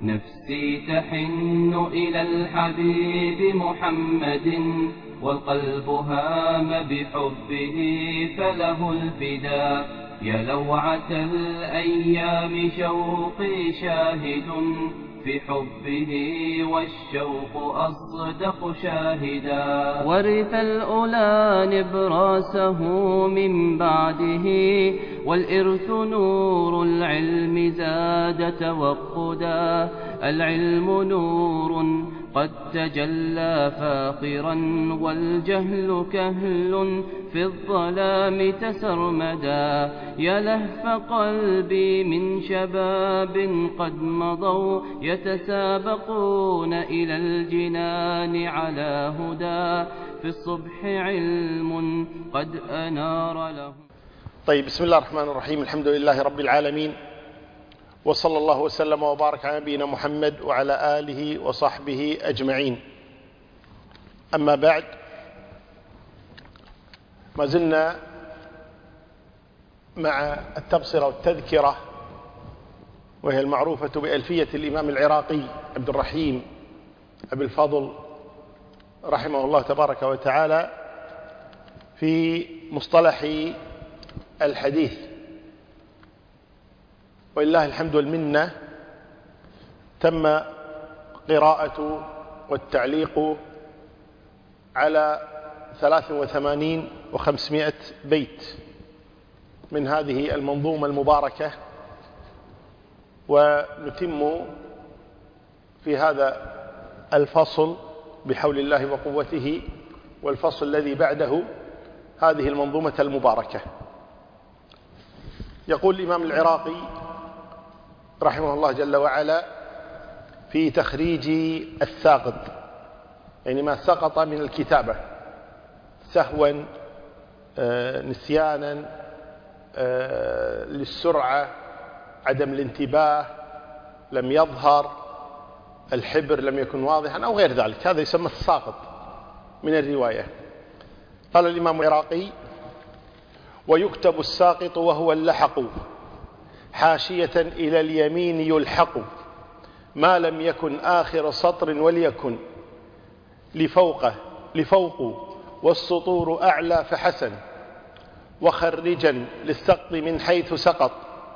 نفسي تحن إلى الحبيب محمد، والقلب هام بحبه فله الفداء. يا لوعة الأيام شوقي شاهد في حبه، والشوق أصدق شاهدا. ورث الأولى نبراسه من بعده، والإرث نور العلم زاد توقدا. العلم نور قد تجلى فاخرا، والجهل كهل في الظلام تسرمدا. يا لهف قلبي من شباب قد مضوا، يتسابقون إلى الجنان على هدى. في الصبح علم قد أنار له. طيب، بسم الله الرحمن الرحيم. الحمد لله رب العالمين، وصلى الله وسلم وبارك على نبينا محمد وعلى آله وصحبه أجمعين. أما بعد، ما زلنا مع التبصرة والتذكرة، وهي المعروفة بألفية الإمام العراقي عبد الرحيم أبي الفضل رحمه الله تبارك وتعالى في مصطلح الحديث. ولله الحمد والمنة، تم قراءة والتعليق على 83 و500 بيت من هذه المنظومة المباركة، ونتم في هذا الفصل بحول الله وقوته، والفصل الذي بعده هذه المنظومة المباركة. يقول الإمام العراقي رحمه الله جل وعلا في تخريج الساقط، يعني ما سقط من الكتابة سهوا، نسيانا، للسرعة، عدم الانتباه، لم يظهر، الحبر لم يكن واضحا أو غير ذلك، هذا يسمى الساقط من الرواية. قال الإمام العراقي: ويكتب الساقط وهو اللحق، حاشية إلى اليمين يلحق، ما لم يكن آخر سطر وليكن لفوق والسطور أعلى فحسن، وخرجا للسقط من حيث سقط،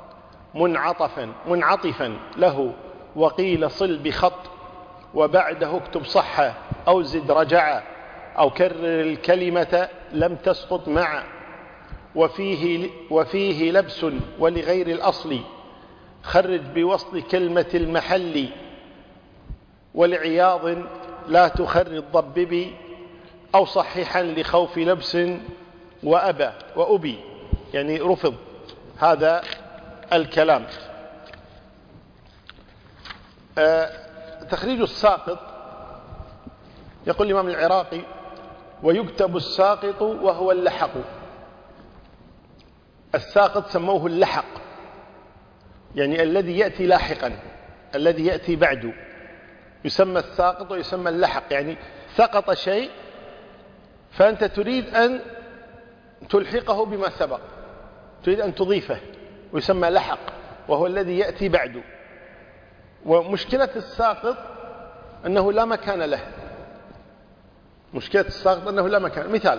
منعطفا له وقيل صل بخط، وبعده اكتب صح أو زد رجع، أو كرر الكلمة لم تسقط مع، وفيه لبس ولغير الأصل، خرج بوصل كلمة المحل، ولعياض لا تخرج ضببي، أو صححا لخوف لبس وأبي، يعني رفض هذا الكلام. تخريج الساقط، يقول الإمام العراقي: ويكتب الساقط وهو اللحق. الساقط سموه اللحق، يعني الذي يأتي لاحقا، الذي يأتي بعده، يسمى الساقط ويسمى اللحق. يعني سقط شيء فأنت تريد أن تلحقه بما سبق، تريد أن تضيفه، ويسمى لحق، وهو الذي يأتي بعده. ومشكلة الساقط أنه لا مكان له. مشكلة الساقط أنه لا مكان. مثال: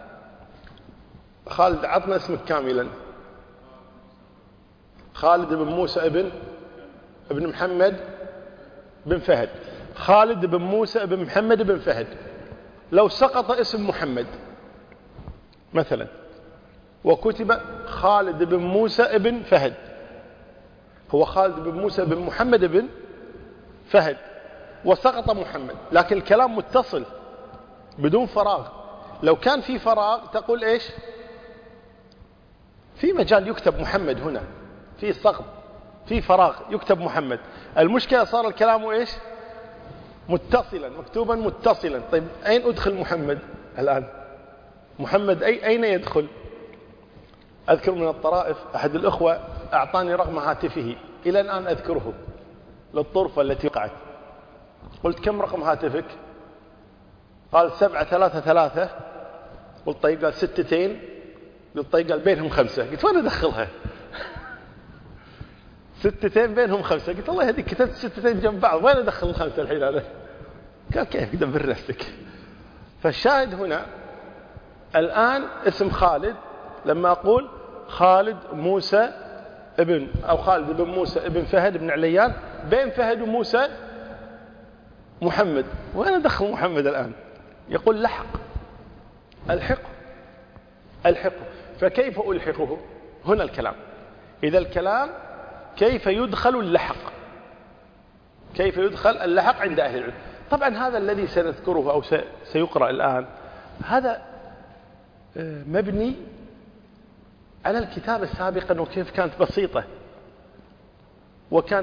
خالد، عطنا اسمك كاملا. خالد بن موسى ابن محمد بن فهد. خالد بن موسى بن محمد بن فهد. لو سقط اسم محمد مثلا وكتب خالد بن موسى بن فهد، هو خالد بن موسى بن محمد بن فهد، وسقط محمد، لكن الكلام متصل بدون فراغ. لو كان في فراغ تقول إيش؟ في مجال يكتب محمد، هنا في سقط، في فراغ يكتب محمد. المشكلة صار الكلام إيش؟ متصلا، مكتوبا متصلا. طيب أين أدخل محمد الآن؟ محمد أين يدخل؟ أذكر من الطرائف أحد الأخوة أعطاني رقم هاتفه، إلى الآن أذكره، للطرفة التي وقعت. قلت: كم رقم هاتفك؟ قال: 733. قلت: طيب. قال: 6. قلت: طيب. قال: بينهم 5. قلت: وين أدخلها؟ 6 بينهم 5. قلت الله يهديك كتبت 6 جنب بعض، وين أدخل ال5 الحين هذا؟ قال كيف دبر نفسك. فالشاهد هنا الآن اسم خالد، لما أقول خالد موسى ابن، أو خالد ابن موسى ابن فهد بن عليان، بين فهد وموسى محمد، وين أدخل محمد الآن؟ يقول لحق، الحقه. فكيف ألحقه؟ هنا الكلام. إذا الكلام كيف يدخل اللحق، كيف يدخل اللحق عند أهل العلم. طبعا هذا الذي سنذكره أو سيقرأ الآن هذا مبني على الكتابة سابقا وكيف كانت بسيطة، وكان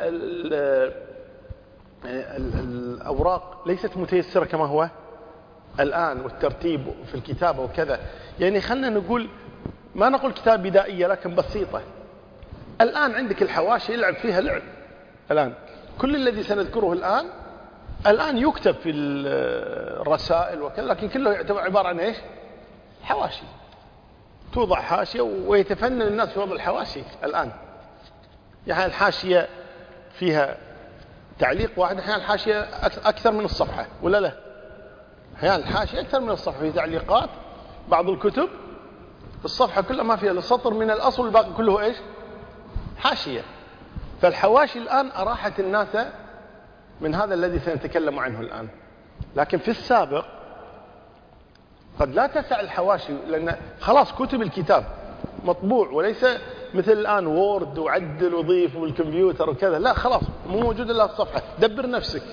الأوراق ليست متيسرة كما هو الآن، والترتيب في الكتابة وكذا. يعني خلنا نقول ما نقول كتاب بدائية لكن بسيطة. الآن عندك الحواشي يلعب فيها لعب. الآن كل الذي سنذكره الآن يكتب في الرسائل وكذا، لكن كله يعتبر عبارة عن إيش؟ حواشي، توضع حاشية ويتفنن الناس في وضع الحواشي الآن. يعني الحاشية فيها تعليق واحد، أحيانا الحاشية أكثر من الصفحة ولا لا؟ أحيانا الحاشية أكثر من الصفحة، في تعليقات بعض الكتب الصفحة كلها ما فيها لسطر من الأصل، الباقي كله إيش؟ حاشية. فالحواشي الآن أراحت الناس من هذا الذي سنتكلم عنه الآن. لكن في السابق قد لا تسع الحواشي، لأن خلاص كتب الكتاب مطبوع، وليس مثل الآن وورد وعدل وضيف والكمبيوتر وكذا، لا خلاص مو موجود إلا الصفحة. دبر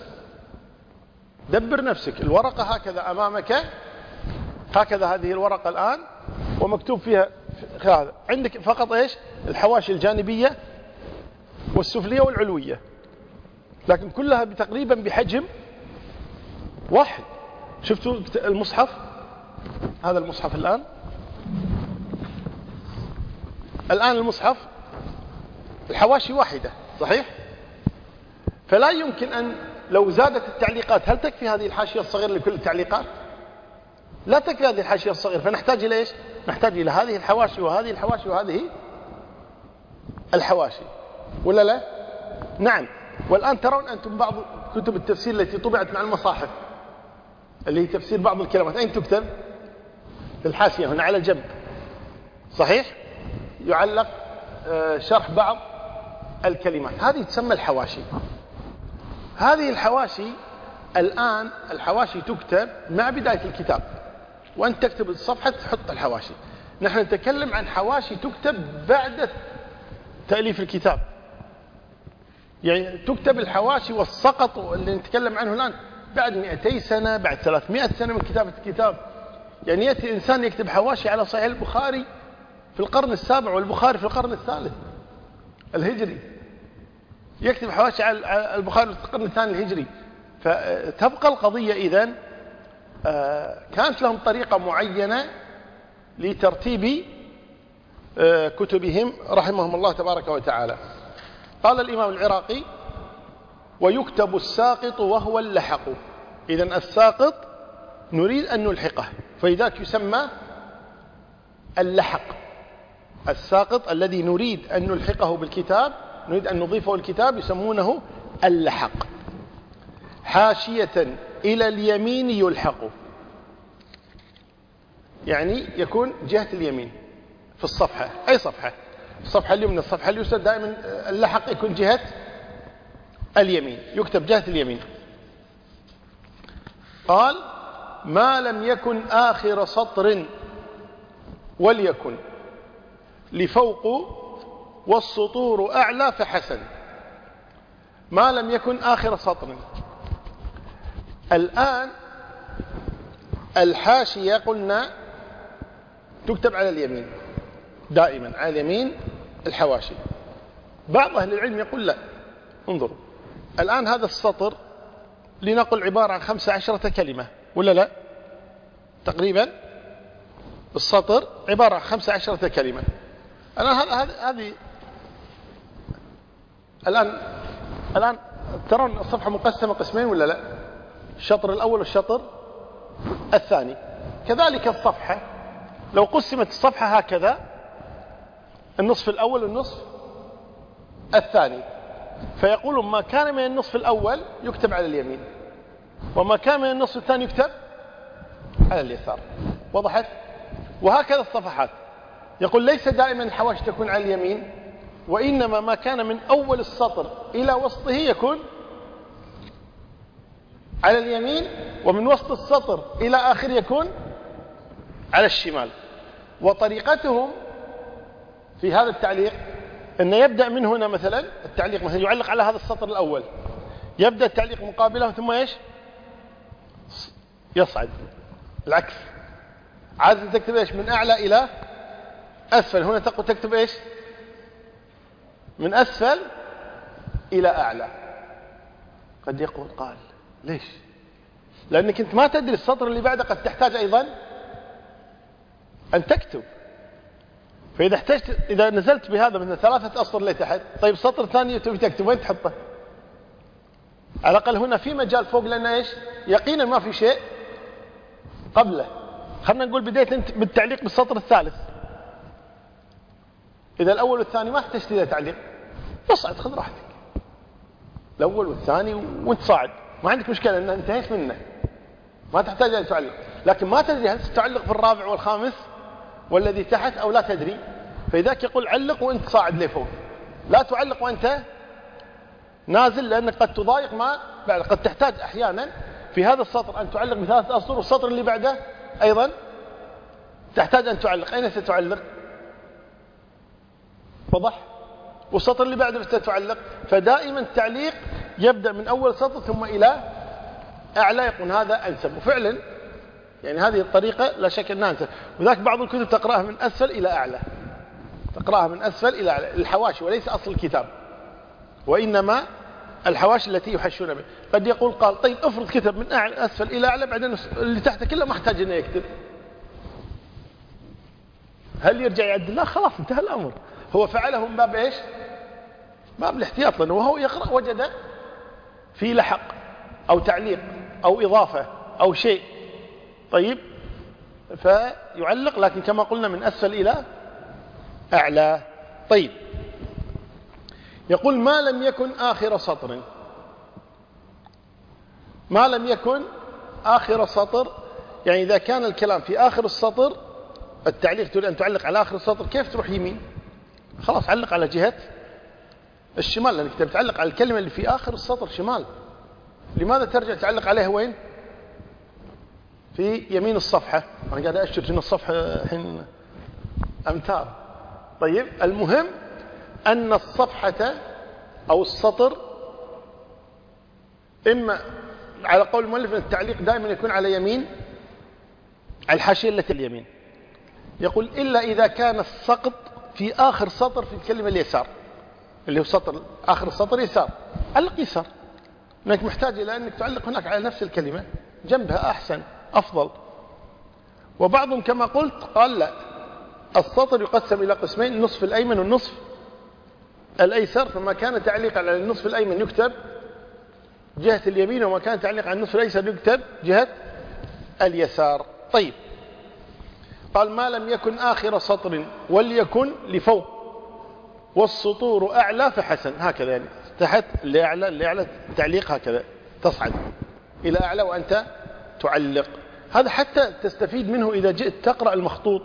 نفسك. الورقة هكذا أمامك، هكذا هذه الورقة الآن، ومكتوب فيها هذا. عندك فقط إيش؟ الحواشي الجانبية والسفلية والعلوية، لكن كلها تقريبا بحجم واحد. شفتوا المصحف؟ هذا المصحف الآن المصحف الحواشي واحدة، صحيح؟ فلا يمكن أن لو زادت التعليقات، هل تكفي هذه الحاشية الصغيرة لكل التعليقات؟ لا تكفي هذه الحاشية الصغيرة، فنحتاج إلى إيش؟ نحتاج إلى هذه الحواشي وهذه الحواشي وهذه الحواشي، ولا لا؟ نعم. والآن ترون أنتم بعض كتب التفسير التي طبعت مع المصاحف، اللي هي تفسير بعض الكلمات، أين تكتب؟ في الحاشية هنا على الجنب، صحيح؟ يعلق شرح بعض الكلمات، هذه تسمى الحواشي. هذه الحواشي الآن الحواشي تكتب مع بداية الكتاب، وأنت تكتب الصفحة تحط الحواشي. نحن نتكلم عن حواشي تكتب بعد تأليف الكتاب، يعني تكتب الحواشي والسقط اللي نتكلم عنه الآن بعد 200 سنة، بعد 300 سنة من كتابة الكتاب. يعني يأتي إنسان يكتب حواشي على صحيح البخاري في القرن السابع والبخاري في القرن الثالث الهجري، يكتب حواشي على البخاري في القرن الثاني الهجري. فتبقى القضية إذن كانت لهم طريقة معينة لترتيب كتبهم رحمهم الله تبارك وتعالى. قال الإمام العراقي: ويكتب الساقط وهو اللحق. إذن الساقط نريد أن نلحقه، فلذلك يسمى اللحق. الساقط الذي نريد أن نلحقه بالكتاب، نريد أن نضيفه الكتاب، يسمونه اللحق. حاشية إلى اليمين يلحق، يعني يكون جهة اليمين في الصفحة. أي صفحة؟ الصفحة اليمنى، الصفحة اليسرى، دائما اللحق يكون جهة اليمين، يكتب جهة اليمين. قال: ما لم يكن آخر سطر وليكن لفوق والسطور أعلى فحسن. ما لم يكن آخر سطر. الآن الحاشية قلنا تكتب على اليمين، دائما على اليمين الحواشي. بعض أهل العلم يقول لا، انظروا الآن هذا السطر لنقل عبارة عن 15 كلمة ولا لا؟ تقريبا السطر عبارة عن 15 كلمة. هذه الآن ترون الصفحة مقسمة قسمين ولا لا؟ الشطر الأول والشطر الثاني. كذلك الصفحة لو قسمت الصفحة هكذا، النصف الأول والنصف الثاني، فيقول ما كان من النصف الأول يكتب على اليمين، وما كان من النصف الثاني يكتب على اليسار. وضحت؟ وهكذا الصفحات. يقول ليس دائما الحواشي تكون على اليمين، وإنما ما كان من أول السطر إلى وسطه يكون على اليمين، ومن وسط السطر إلى آخر يكون على الشمال. وطريقتهم في هذا التعليق أن يبدأ من هنا، مثلا التعليق مثلا يعلق على هذا السطر الأول، يبدأ التعليق مقابله ثم إيش يصعد العكس. عادة تكتب إيش من أعلى إلى أسفل، هنا تكتب إيش من أسفل إلى أعلى. قد يقول قال ليش؟ لأنك أنت ما تدري السطر اللي بعده قد تحتاج أيضا أن تكتب. فإذا احتجت، إذا نزلت بهذا من 3 أسطر لتحت، طيب سطر ثاني تبي تكتب وين تحطه؟ على الأقل هنا في مجال فوق، لأن إيش يقينا ما في شيء قبله. خلنا نقول بديت أنت بالتعليق بالسطر الثالث، إذا الأول والثاني ما احتجت إلى تعليق، اصعد خذ راحتك الأول والثاني وانت صاعد، ما عندك مشكلة أن انتهيت منه، ما تحتاج أن تعلق. لكن ما تدري هل ستعلق في الرابع والخامس والذي تحت أو لا تدري، فإذاك يقول علق وانت صاعد لفوق، لا تعلق وانت نازل، لأنك قد تضايق ما بعد. قد تحتاج أحيانا في هذا السطر أن تعلق ب3 أسطر، والسطر اللي بعده أيضا تحتاج أن تعلق. أين ستعلق؟ وضح؟ والسطر اللي بعده ستعلق. فدائما التعليق يبدأ من أول سطر ثم إلى أعلى، يكون هذا أنسب. وفعلا يعني هذه الطريقة لا شك أنها أنسب. وذاك بعض الكتب تقرأها من أسفل إلى أعلى، تقرأها من أسفل إلى أعلى، الحواشي وليس أصل الكتاب، وإنما الحواشي التي يحشون بها. قد يقول قال طيب افرض كتب من أسفل إلى أعلى، بعدين اللي تحته كله ما احتاج أنه يكتب، هل يرجع يعدل؟ لا، خلاص انتهى الأمر. هو فعله من باب إيش؟ باب الاحتياط، لأنه وهو يقرأ وجد في لحق أو تعليق أو إضافة أو شيء، طيب فيعلق، لكن كما قلنا من أسفل إلى أعلى. طيب يقول ما لم يكن آخر سطر، ما لم يكن آخر سطر، يعني إذا كان الكلام في آخر السطر، التعليق تريد أن تعلق على آخر السطر، كيف تروح يمين؟ خلاص علق على جهة الشمال، لأنك تبي تعلق على الكلمة اللي في آخر السطر شمال. لماذا ترجع تعلق عليها وين؟ في يمين الصفحة. أنا قاعد أشتر إن الصفحة الحين أمتار. طيب المهم أن الصفحة أو السطر إما على قول المؤلف التعليق دائما يكون على يمين الحاشية التي اليمين. يقول إلا إذا كان السقط في آخر سطر في الكلمة اليسار، اللي هو سطر آخر السطر يسار، علق يسار، لأنك محتاج إلى أنك تعلق هناك على نفس الكلمة جنبها أحسن أفضل. وبعضهم كما قلت قال لا، السطر يقسم إلى قسمين، النصف الأيمن والنصف الأيسر، فما كان تعليق على النصف الأيمن يكتب جهة اليمين، وما كان تعليق على النصف الأيسر يكتب جهة اليسار. طيب قال ما لم يكن آخر سطر وليكن لفوق والسطور أعلى فحسن. هكذا يعني تحت لأعلى، لأعلى تعليق هكذا تصعد إلى أعلى وأنت تعلق. هذا حتى تستفيد منه إذا جئت تقرأ المخطوط،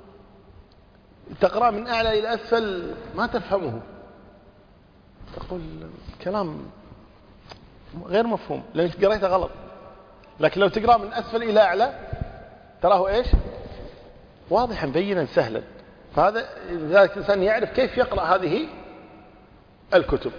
تقرأ من أعلى إلى أسفل ما تفهمه، تقول كلام غير مفهوم لأنك قرأته غلط. لكن لو تقرأ من أسفل إلى أعلى تراه إيش؟ واضحا بينا سهلا. فهذا لذلك الإنسان يعرف كيف يقرأ هذه الكتب.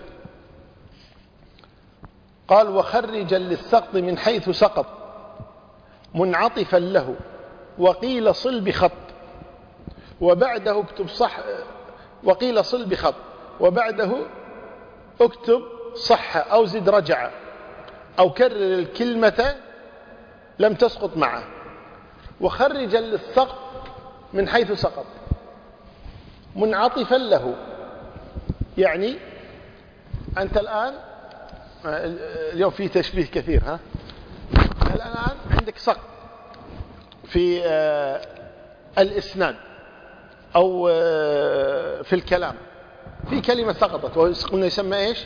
قال وخرجا للسقط من حيث سقط منعطفا له، وقيل صل بخط وبعده اكتب صح، وقيل صل بخط وبعده اكتب صح أو زد رجع أو كرر الكلمة لم تسقط معه. وخرجا للسقط من حيث سقط منعطفا له، يعني أنت الآن اليوم في تشبيه كثير، ها الآن عندك سقط في الإسناد أو في الكلام، في كلمة سقطت وقلنا يسمى إيش؟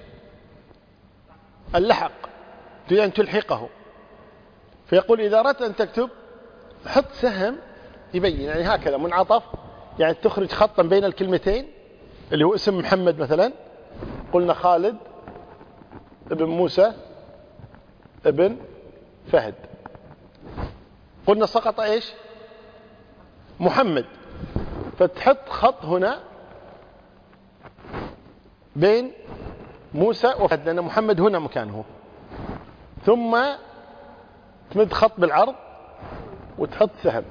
اللحق، تريد أن تلحقه. فيقول إذا أردت أن تكتب حط سهم يبين، يعني هكذا منعطف، يعني تخرج خطا بين الكلمتين اللي هو اسم محمد مثلا، قلنا خالد ابن موسى ابن فهد، قلنا سقط إيش؟ محمد، فتحط خط هنا بين موسى وفهد لأن محمد هنا مكانه، ثم تمد خط بالعرض وتحط سهم،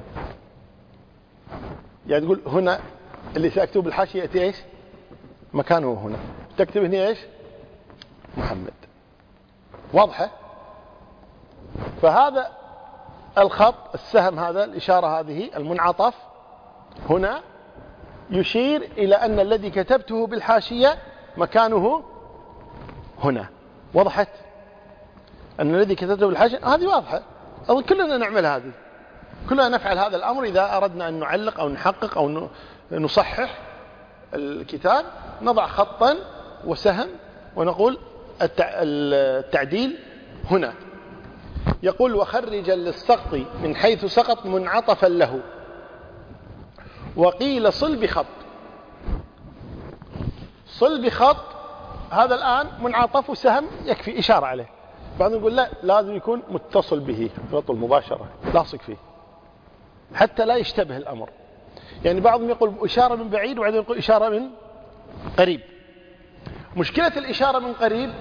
يعني تقول هنا اللي سأكتب بالحاشية يأتي إيش؟ مكانه هنا، تكتب هنا إيش؟ محمد. واضحة؟ فهذا الخط السهم هذا الإشارة هذه المنعطف هنا يشير إلى أن الذي كتبته بالحاشية مكانه هنا. وضحت؟ أن الذي كتبته بالحاشية هذه واضحة، أظن كلنا نعمل هذه، كلنا نفعل هذا الأمر إذا أردنا أن نعلق أو نحقق أو نصحح الكتاب، نضع خطا وسهم ونقول التعديل هنا. يقول وخرجا للسقط من حيث سقط منعطفا له، وقيل صل بخط. صل بخط هذا الآن منعطف وسهم يكفي إشارة عليه، بعضهم يقول لا لازم يكون متصل به خط مباشرة لاصق فيه حتى لا يشتبه الأمر. يعني بعضهم يقول إشارة من بعيد وبعدين يقول إشارة من قريب. مشكلة الإشارة من قريب،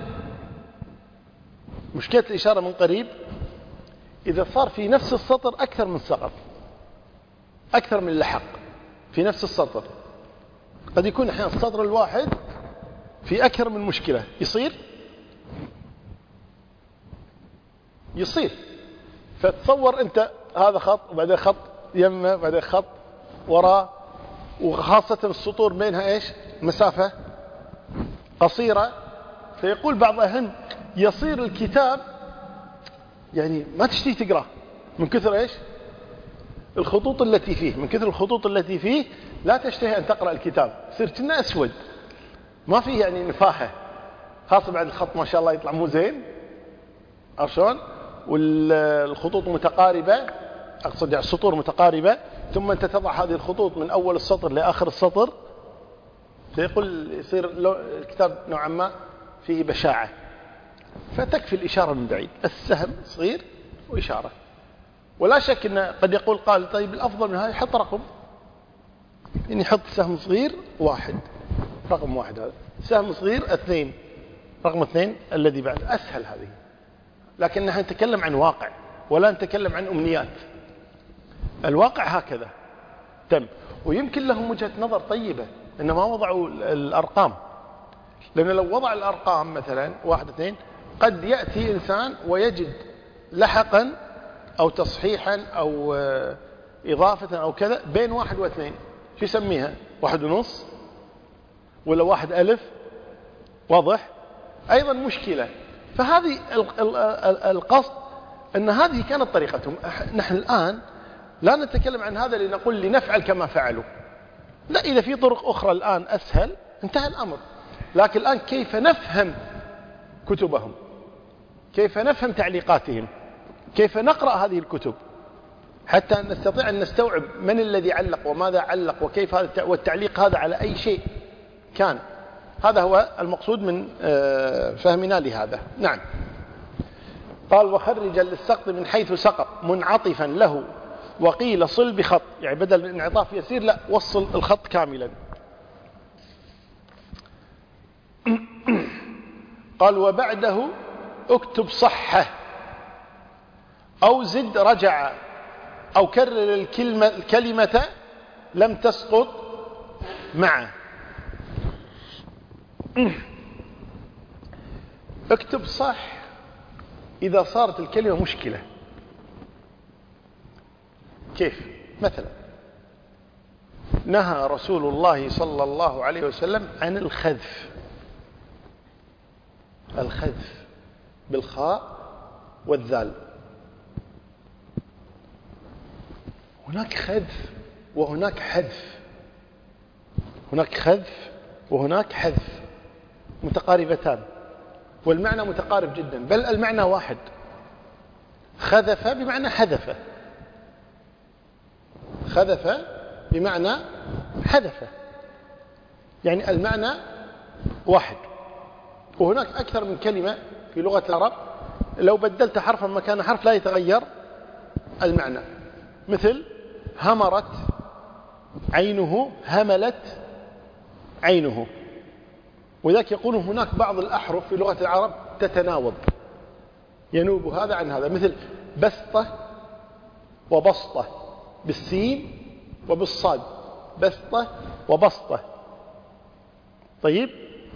مشكلة الإشارة من قريب إذا صار في نفس السطر أكثر من سقط، أكثر من لحق في نفس السطر، قد يكون أحيانا السطر الواحد في أكثر من مشكلة، يصير فتصور أنت هذا خط وبعدين خط يمه وبعدين خط وراء، وخاصة السطور بينها إيش؟ مسافة قصيرة، فيقول بعض أهل يصير الكتاب يعني ما تشتهي تقرأ من كثر إيش؟ الخطوط التي فيه، من كثر الخطوط التي فيه لا تشتهي أن تقرأ الكتاب، يصير كنا أسود ما فيه يعني نفاحة، خاصة بعد الخط ما شاء الله يطلع مو زين عشان، والخطوط متقاربة، أقصد يعني السطور متقاربة، ثم أنت تضع هذه الخطوط من أول السطر لآخر السطر، فيقول يصير الكتاب نوعا ما فيه بشاعة. فتكفي الإشارة من بعيد، السهم صغير وإشارة. ولا شك أن قد يقول قال طيب الأفضل من هذا يحط رقم، يعني يحط سهم صغير 1 رقم 1، هذا سهم صغير 2 رقم 2 الذي بعد، أسهل هذه. لكن نحن نتكلم عن واقع ولا نتكلم عن أمنيات. الواقع هكذا تم، ويمكن لهم وجهة نظر طيبة إن ما وضعوا الأرقام، لأن لو وضع الأرقام مثلا 1 2 قد يأتي إنسان ويجد لحقا أو تصحيحا أو إضافة أو كذا بين 1 و2، شو يسميها؟ 1.5 ولا 1 ألف، واضح؟ أيضا مشكلة. فهذه القصد أن هذه كانت طريقتهم. نحن الآن لا نتكلم عن هذا لنقول لنفعل كما فعلوا، لا، إذا في طرق أخرى الآن أسهل انتهى الأمر. لكن الآن كيف نفهم كتبهم، كيف نفهم تعليقاتهم، كيف نقرأ هذه الكتب حتى نستطيع أن نستوعب من الذي علق وماذا علق وكيف هذا، والتعليق هذا على أي شيء كان. هذا هو المقصود من فهمنا لهذا. نعم. قال وخرج للسقط من حيث سقط منعطفا له، وقيل صل بخط، يعني بدل من انعطاف يسير لا، وصل الخط كاملا. قال وبعده اكتب صحة أو زد رجع أو كرر الكلمة لم تسقط معه. اكتب صح إذا صارت الكلمة مشكلة. كيف؟ مثلا نهى رسول الله صلى الله عليه وسلم عن الخذف، الخذف بالخاء والذال. هناك خذف وهناك حذف، هناك خذف وهناك حذف، متقاربتان، والمعنى متقارب جدا، بل المعنى واحد. خذف بمعنى حذف، خذف بمعنى حذف، يعني المعنى واحد. وهناك أكثر من كلمة في لغة العرب لو بدلت حرفا مكان حرف لا يتغير المعنى، مثل همرت عينه، هملت عينه. وذلك يقول هناك بعض الأحرف في لغة العرب تتناوب، ينوب هذا عن هذا، مثل بسطة وبسطة بالسين وبالصاد، بسطة وبسطة. طيب،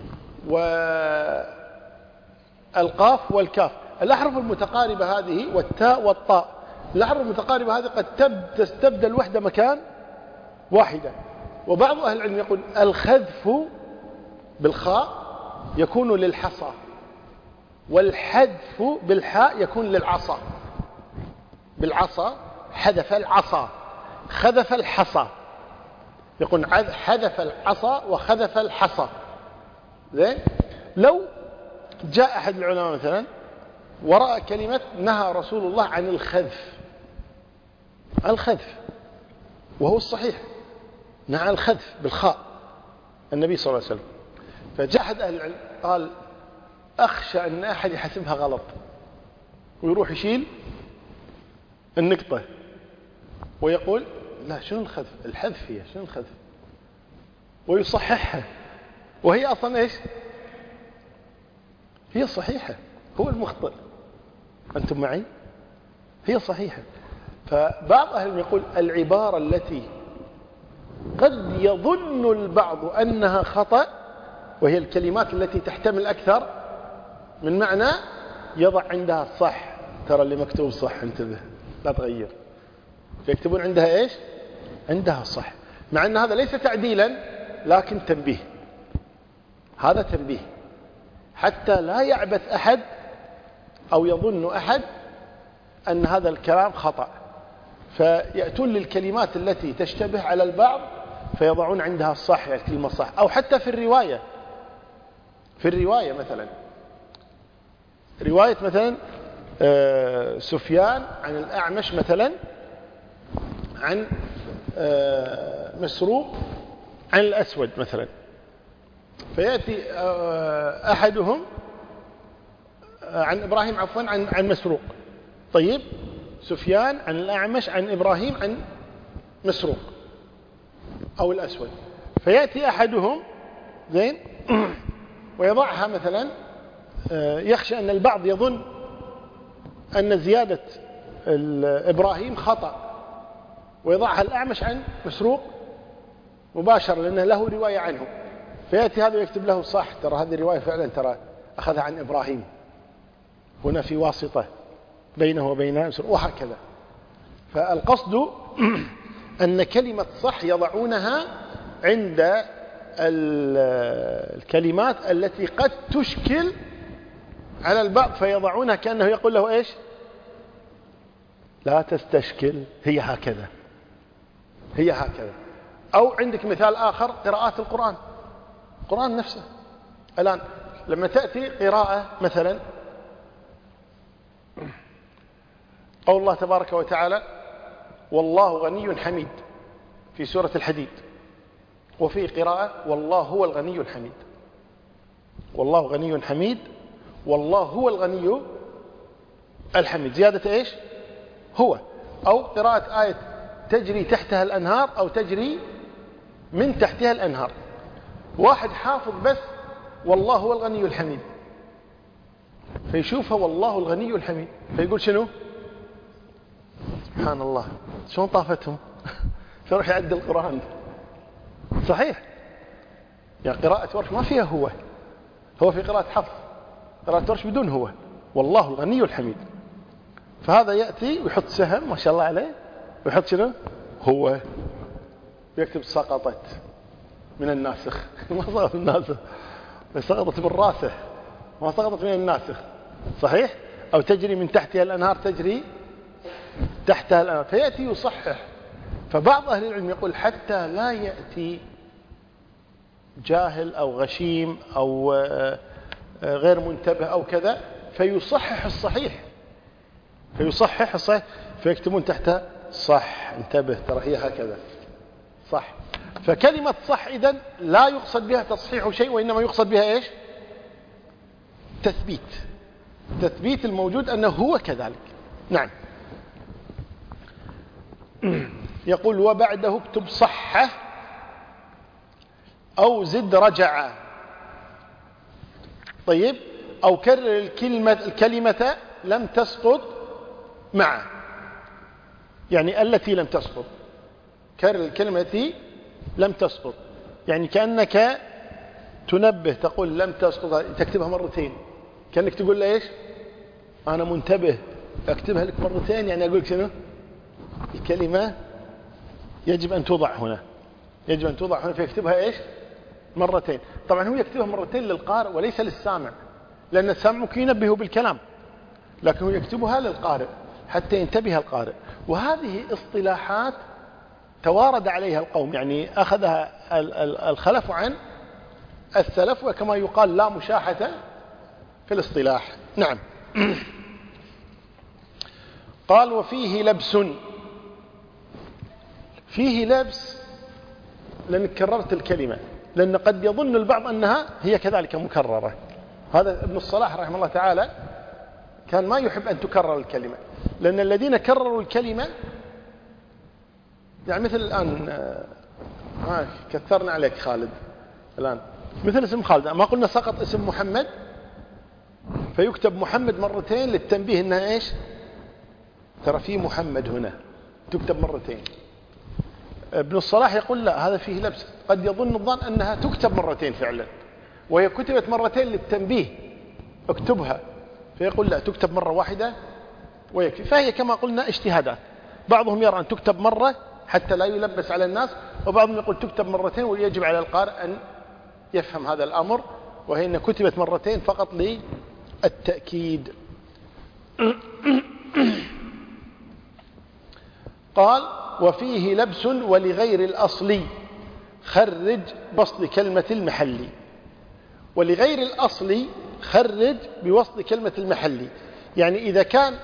والقاف والكاف، الأحرف المتقاربة هذه والتاء والطاء، الأحرف المتقاربة هذه قد تستبدل وحدة مكان واحدة. وبعض أهل العلم يقول الخذف بالخاء يكون للحصى، والحذف بالحاء يكون للعصا. بالعصا حذف العصا، خذف الحصى، يقول حذف العصا وخذف الحصى. زين، لو جاء أحد العلماء مثلا ورأى كلمة نهى رسول الله عن الخذف، الخذف، وهو الصحيح نهى الخذف بالخاء النبي صلى الله عليه وسلم، فجاء أحد أهل العلم قال أخشى أن أحد يحسبها غلط ويروح يشيل النقطة ويقول لا، شنو الخذف؟ الحذف هي، شنو الخذف؟ ويصححها، وهي أصلا إيش؟ هي صحيحة، هو المخطئ. أنتم معي؟ هي صحيحة. فبعض أهل يقول العبارة التي قد يظن البعض أنها خطأ، وهي الكلمات التي تحتمل أكثر من معنى، يضع عندها الصح. ترى اللي مكتوب صح، انتبه لا تغير. فيكتبون عندها إيش؟ عندها الصح، مع أن هذا ليس تعديلا لكن تنبيه. هذا تنبيه حتى لا يعبث أحد أو يظن أحد أن هذا الكلام خطأ، فيأتون للكلمات التي تشتبه على البعض فيضعون عندها الصح، يعني الكلمة الصح. أو حتى في الرواية، في الرواية مثلا، رواية مثلا سفيان عن الأعمش مثلا عن مسروق عن الأسود مثلا، فيأتي أحدهم عن إبراهيم عفوا عن مسروق. طيب، سفيان عن الأعمش عن إبراهيم عن مسروق أو الأسود، فيأتي أحدهم زين ويضعها مثلا، يخشى أن البعض يظن أن زيادة إبراهيم خطأ، ويضعها الأعمش عن مسروق مباشرة لأنه له رواية عنه، فيأتي هذا ويكتب له صح، ترى هذه الرواية فعلا ترى أخذها عن إبراهيم، هنا في واسطة بينه وبين مسروق، وهكذا. فالقصد أن كلمة صح يضعونها عند الكلمات التي قد تشكل على البعض، فيضعونها كأنه يقول له إيش؟ لا تستشكل، هي هكذا، هي هكذا. أو عندك مثال آخر، قراءات القرآن، القرآن نفسه. الآن لما تأتي قراءة مثلا قول الله تبارك وتعالى والله غني حميد في سورة الحديد، وفي قراءة والله هو الغني الحميد، والله غني حميد، والله هو الغني الحميد، زيادة إيش؟ هو. أو قراءة آية تجري تحتها الأنهار أو تجري من تحتها الأنهار، واحد حافظ بس والله هو الغني الحميد، فيشوفها والله الغني الحميد فيقول شنو؟ سبحان الله، شلون طافتهم؟ فيروح يعدل القرآن. صحيح، يعني قراءة ورش ما فيها هو في قراءة حفص، قراءة ورش بدون هو، والله الغني الحميد. فهذا يأتي ويحط سهم ما شاء الله عليه ويحط شنو؟ هو، يكتب سقطت من الناسخ ما سقطت من الناسخ، سقطت بالراسخ ما سقطت من الناسخ. صحيح؟ أو تجري من تحتها الأنهار، تجري تحتها الأنهار، فيأتي يصحح. فبعض أهل العلم يقول حتى لا يأتي جاهل أو غشيم أو غير منتبه أو كذا، فيصحح الصحيح، فيكتبون تحتها صح، انتبه ترى هي هكذا صح. فكلمة صح إذن لا يقصد بها تصحيح شيء، وإنما يقصد بها إيش؟ تثبيت الموجود أنه هو كذلك. نعم. يقول وبعده اكتب صح أو زد رجع. طيب، أو كرر الكلمة لم تسقط معه، يعني التي لم تسقط، كرر الكلمة التي لم تسقط، يعني كأنك تنبه تقول لم تسقط، تكتبها مرتين، كأنك تقول له إيش؟ أنا منتبه، أكتبها لك مرتين، يعني أقول لك شنو؟ الكلمة يجب أن توضع هنا، فيكتبها إيش؟ مرتين. طبعا هو يكتبها مرتين للقارئ وليس للسامع، لأن السامع ممكن ينبهه بالكلام، لكن هو يكتبها للقارئ حتى ينتبه القارئ. وهذه اصطلاحات توارد عليها القوم، يعني أخذها الخلف عن السلف، وكما يقال لا مشاحة في الاصطلاح. نعم. قال وفيه لبس. فيه لبس لأنك كررت الكلمة، لأن قد يظن البعض أنها هي كذلك مكررة. هذا ابن الصلاح رحمه الله تعالى كان ما يحب أن تكرر الكلمة، لأن الذين كرروا الكلمة يعني مثل الآن كثرنا عليك خالد الآن، مثل اسم خالد، ما قلنا سقط اسم محمد، فيكتب محمد مرتين للتنبيه انها ايش؟ ترى في محمد هنا، تكتب مرتين. ابن الصلاح يقول لا، هذا فيه لبس، قد يظن الظن انها تكتب مرتين فعلا، وهي كتبت مرتين للتنبيه، اكتبها، فيقول لا، تكتب مرة واحدة ويكفي. فهي كما قلنا اجتهادات، بعضهم يرى ان تكتب مرة حتى لا يلبس على الناس، وبعضهم يقول تكتب مرتين، ويجب على القارئ ان يفهم هذا الامر، وهي ان كتبت مرتين فقط للتأكيد. قال وفيه لبس ولغير الأصل خرج بسط كلمة المحلي. ولغير الأصل خرج بوسط كلمة المحلي، يعني إذا كان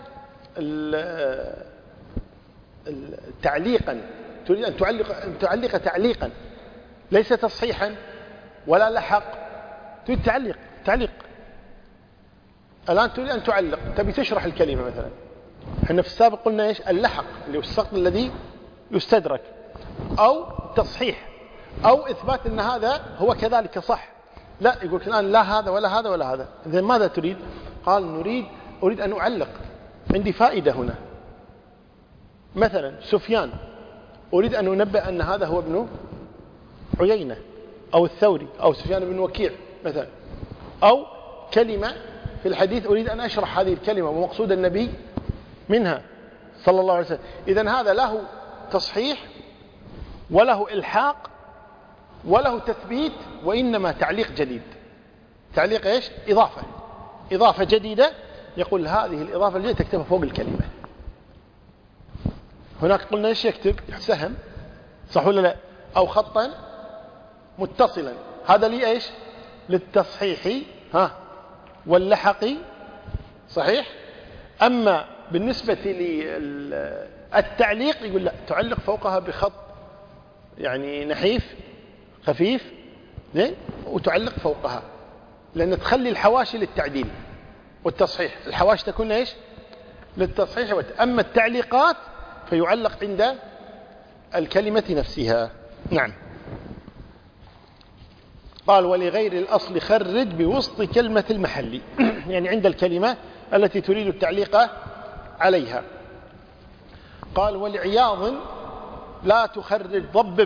تعليقا، تريد أن تعلق تعليقا ليس تصحيحا ولا لحق، تريد تعليق الآن تريد أن تعلق، تبي تشرح الكلمة مثلا. احنا في السابق قلنا ايش؟ اللحق اللي هو السقط الذي يستدرك، أو تصحيح، أو إثبات أن هذا هو كذلك صح. لا، يقول الآن لا هذا ولا هذا ولا هذا. إذا ماذا تريد؟ قال أريد أن أعلق، عندي فائدة هنا. مثلا سفيان، أريد أن أنبه أن هذا هو ابن عيينة أو الثوري أو سفيان بن وكيع مثلا. أو كلمة في الحديث أريد أن أشرح هذه الكلمة ومقصود النبي منها صلى الله عليه وسلم. إذن هذا له تصحيح وله إلحاق وله تثبيت، وإنما تعليق جديد. تعليق إيش؟ إضافة جديدة. يقول هذه الإضافة الجديدة تكتبها فوق الكلمة. هناك قلنا إيش يكتب؟ سهم، صح ولا لا؟ أو خطا متصلا، هذا لي إيش؟ للتصحيح واللحق، صحيح. أما بالنسبة للتعليق يقول لا، تعلق فوقها بخط يعني نحيف خفيف، وتعلق فوقها، لأن تخلي الحواشي للتعديل والتصحيح. الحواشي تكون إيش؟ للتصحيح. أما التعليقات فيعلق عند الكلمة نفسها. نعم. قال ولغير الأصل خرج بوسط كلمة المحل، يعني عند الكلمة التي تريد التعليق عليها. قال ولعياض لا تخرج ضبب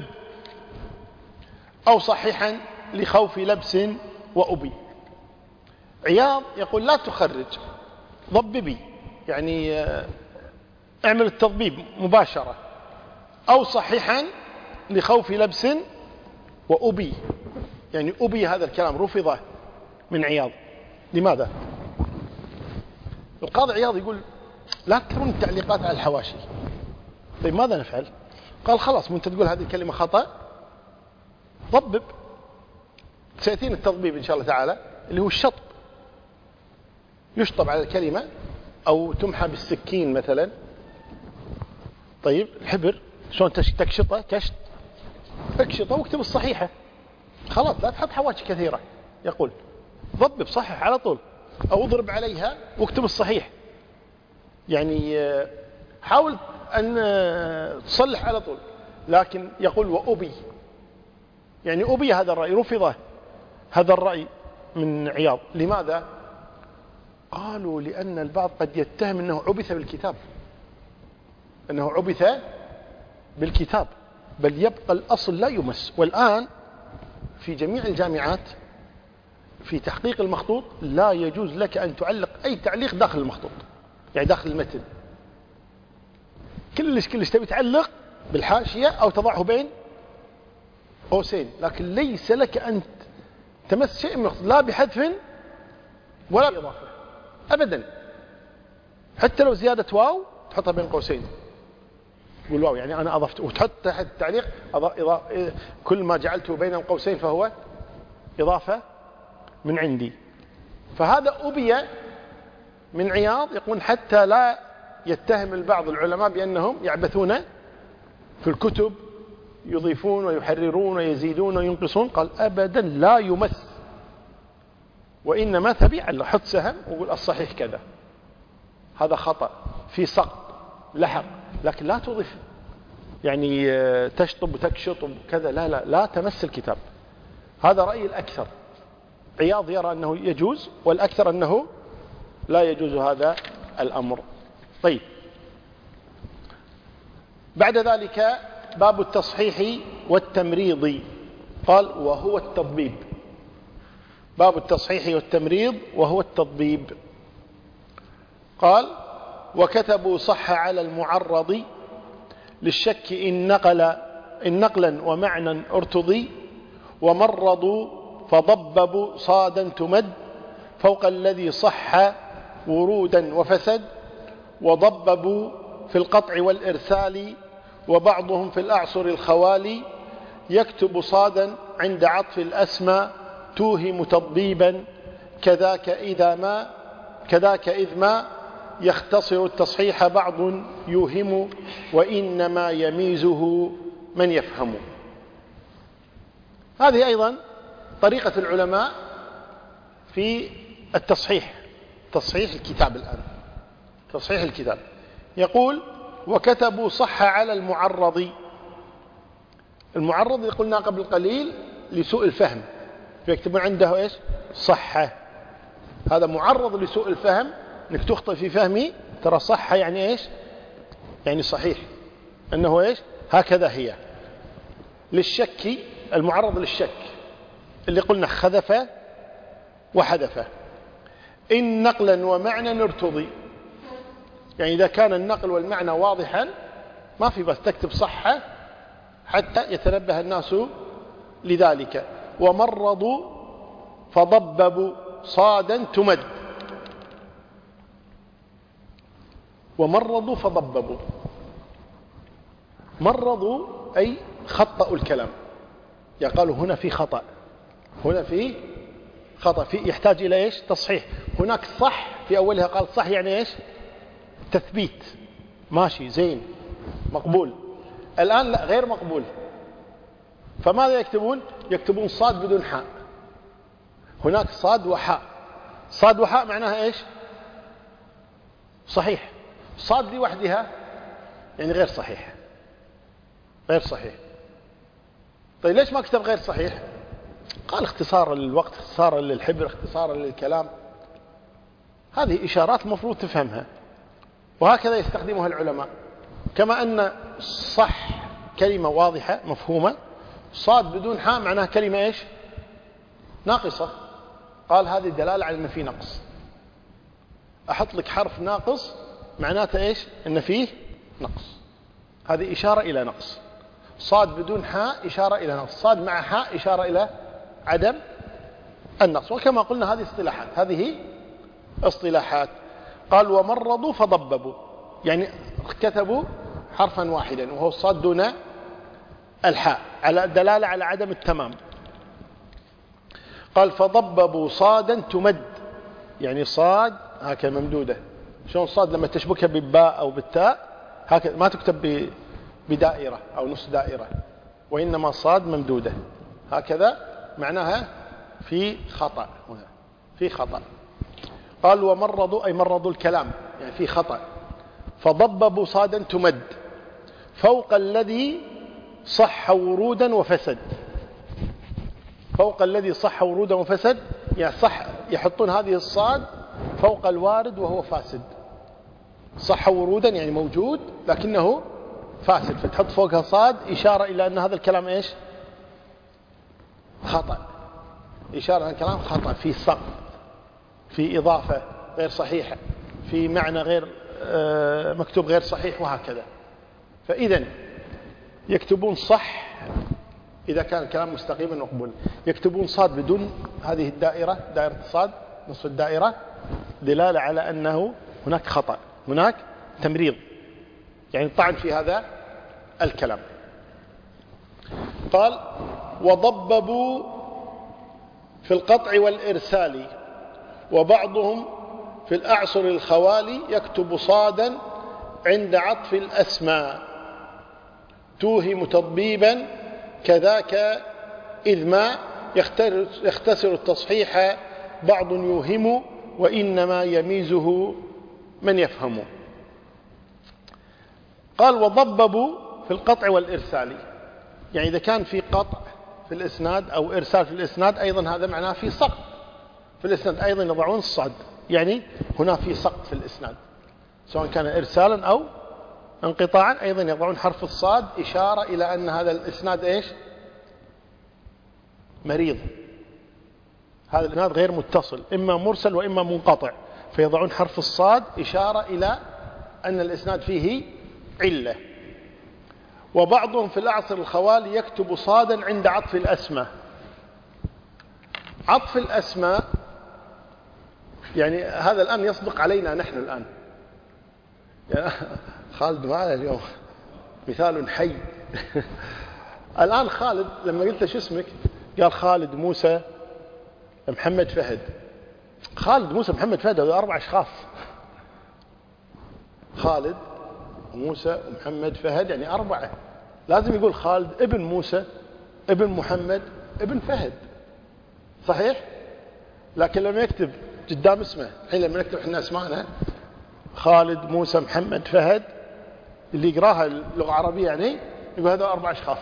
أو صحيحا لخوف لبس وأبي. عياض يقول لا تخرج، ضببي، يعني اعمل التضبيب مباشرة، أو صحيحا لخوف لبس وأبي، يعني أبي هذا الكلام رفضه من عياض. لماذا؟ القاضي عياض يقول لا تكررون التعليقات على الحواشي. طيب ماذا نفعل؟ قال خلاص، وانت تقول هذه الكلمة خطأ، ضبب، سيأتينا التضبيب إن شاء الله تعالى، اللي هو الشطب. يشطب على الكلمة أو تمحى بالسكين مثلا. طيب الحبر شلون تكشطه؟ كشط، اكشطه واكتب الصحيحة خلاص، لا تحط حواشي كثيرة. يقول ضبب صحح على طول، أو اضرب عليها واكتب الصحيح. يعني حاول أن تصلح على طول. لكن يقول وأبي، يعني أبي هذا الرأي، رفضه هذا الرأي من عياض. لماذا؟ قالوا لأن البعض قد يتهم أنه عبث بالكتاب، أنه عبث بالكتاب، بل يبقى الأصل لا يمس. والآن في جميع الجامعات في تحقيق المخطوط لا يجوز لك أن تعلق أي تعليق داخل المخطوط، يعني داخل المتن. كلش تبي تعلق بالحاشية أو تضعه بين قوسين، لكن ليس لك أن تمس شيء من المخطوط، لا بحذف ولا بإضافة أبدا. حتى لو زيادة واو تحطها بين قوسين، تقول واو يعني أنا أضفت، وتحط تحت التعليق كل ما جعلته بين القوسين فهو إضافة من عندي. فهذا أبي من عياض، يقول حتى لا يتهم البعض العلماء بأنهم يعبثون في الكتب، يضيفون ويحررون ويزيدون وينقصون. قال أبدا لا يمس، وإنما تبع حط سهم وقول الصحيح كذا. هذا خطأ في سقط لحق، لكن لا تضيف يعني تشطب وتكشط وكذا، لا تمس الكتاب. هذا رأي الأكثر. عياض يرى أنه يجوز، والأكثر أنه لا يجوز هذا الأمر. طيب، بعد ذلك باب التصحيح والتمريض. قال وهو التضبيب. باب التصحيح والتمريض وهو التضبيب. قال وكتبوا صح على المعرض للشك إن نقلا ومعنى ارتضي، ومرضوا فضببوا صادا تمد فوق الذي صح ورودا وفسد، وضببوا في القطع والإرسال وبعضهم في الأعصر الخوالي، يكتب صادا عند عطف الأسمى توهم تضبيبا كذاك إذ ما يختصر التصحيح بعض يوهم، وإنما يميزه من يفهم. هذه أيضا طريقة العلماء في التصحيح، تصحيح الكتاب. الآن تصحيح الكتاب يقول وكتبوا صح على المعرض. المعرض قلنا قبل قليل لسوء الفهم، فيكتبون عنده إيش؟ صح. هذا معرض لسوء الفهم، انك تخطئ في فهمي، ترى صح يعني إيش؟ يعني صحيح، أنه إيش؟ هكذا هي. للشك، المعرض للشك اللي قلنا خذف وحذف. إن نقلا ومعنى ارتضي، يعني إذا كان النقل والمعنى واضحا ما في بس تكتب صح حتى يتنبه الناس لذلك. ومرضوا فضببوا صادا تمد. ومرضوا فضببوا، مرضوا أي خطأوا الكلام، يعني قالوا هنا في خطأ، هنا في خطأ، في يحتاج إلى إيش؟ تصحيح. هناك صح في أولها قال صح يعني إيش؟ تثبيت، ماشي زين مقبول. الآن لا، غير مقبول. فماذا يكتبون؟ يكتبون صاد بدون حاء. هناك صاد وحاء، صاد وحاء معناها إيش؟ صحيح. صاد دي وحدها يعني غير صحيح، غير صحيح. طيب ليش ما كتب غير صحيح؟ قال اختصارا للوقت، اختصارا للحبر، اختصارا للكلام. هذه إشارات المفروض تفهمها، وهكذا يستخدمها العلماء. كما أن صح كلمة واضحة مفهومة، صاد بدون حاء معناها كلمة إيش؟ ناقصة. قال هذه دلالة على أن في نقص. أحط لك حرف ناقص معناته إيش؟ أن فيه نقص، هذه إشارة إلى نقص. صاد بدون حاء إشارة إلى نقص، صاد مع حاء إشارة إلى عدم النقص. وكما قلنا هذه اصطلاحات، هذه اصطلاحات. قال ومرضوا فضببوا، يعني كتبوا حرفا واحدا وهو الصاد دون الحاء، على دلالة على عدم التمام. قال فضببوا صادا تمد، يعني صاد هكذا ممدودة. شلون صاد لما تشبكها بالباء أو بالتاء هكذا، ما تكتب بدائرة أو نص دائرة، وإنما صاد ممدودة هكذا، معناها في خطأ هنا، في خطأ. قال ومرضوا أي مرضوا الكلام، يعني في خطأ. فضببوا صادا تمد فوق الذي صح ورودا وفسد. فوق الذي صح ورودا وفسد، يعني صح يحطون هذه الصاد فوق الوارد وهو فاسد. صح ورودا يعني موجود لكنه فاسد، فتحط فوقها صاد إشارة إلى أن هذا الكلام إيش؟ خطأ، إشارة أن الكلام خطأ، في سقط، في إضافة غير صحيحة، في معنى غير مكتوب غير صحيح، وهكذا. فإذا يكتبون صح إذا كان الكلام مستقيما مقبول، يكتبون صاد بدون هذه الدائرة، دائرة الصاد نصف الدائرة، دلالة على أنه هناك خطأ، هناك تمريض، يعني طعن في هذا الكلام. قال وضببوا في القطع والإرسال، وبعضهم في الأعصر الخوالي يكتب صادا عند عطف الأسماء توهم تضبيبا كذاك إذ ما يختصر التصحيح بعض يوهم وإنما يميزه من يفهم. قال وضببوا في القطع والإرسال، يعني إذا كان في قطع في الإسناد أو إرسال في الإسناد أيضا هذا معناه في سقط في الإسناد، أيضا يضعون الصاد، يعني هنا في سقط في الإسناد سواء كان إرسالا أو انقطاعا، أيضا يضعون حرف الصاد إشارة إلى أن هذا الإسناد إيش؟ مريض، هذا الإسناد غير متصل، إما مرسل وإما منقطع، فيضعون حرف الصاد إشارة إلى أن الإسناد فيه علة. وبعضهم في الأعصر الخوالي يكتب صادا عند عطف الأسماء. عطف الأسماء يعني هذا الآن يصدق علينا نحن الآن، يعني خالد معنا اليوم مثال حي. الآن خالد لما قلت شو اسمك قال خالد موسى محمد فهد. خالد موسى محمد فهد هذول 4 أشخاص، خالد وموسى ومحمد فهد يعني 4. لازم يقول خالد ابن موسى ابن محمد ابن فهد، صحيح؟ لكن لما يكتب قدام اسمه، الحين لما نكتب احنا اسمعنا خالد موسى محمد فهد، اللي يقراها اللغة العربية يعني يقول هذول 4 أشخاص،